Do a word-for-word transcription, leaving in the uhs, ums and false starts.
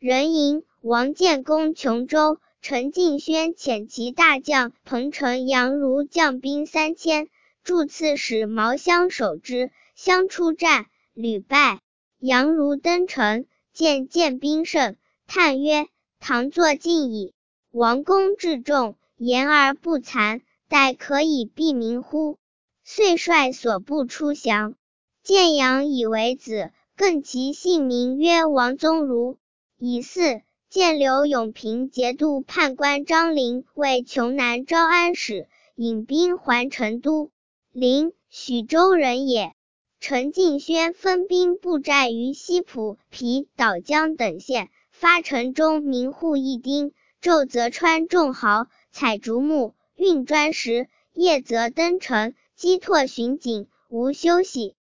壬寅，王建攻琼州，陈敬轩遣其大将彭城杨儒将兵三千，助刺史毛骧守之，骧出战，屡败。杨儒登城，见见兵胜，叹曰：唐作尽矣。王公至重，言而不惭，待可以避民乎？遂率所部出降。建阳以为子，更其姓名曰王宗儒。乙巳，建刘永平节度判官张陵为琼南招安使，引兵还成都。陵，许州人也。陈敬轩分兵布寨于西浦、皮、岛江等县，发城中民户一丁，昼则穿众壕，采竹木，运砖石，夜则登城，击拓巡警，无休息。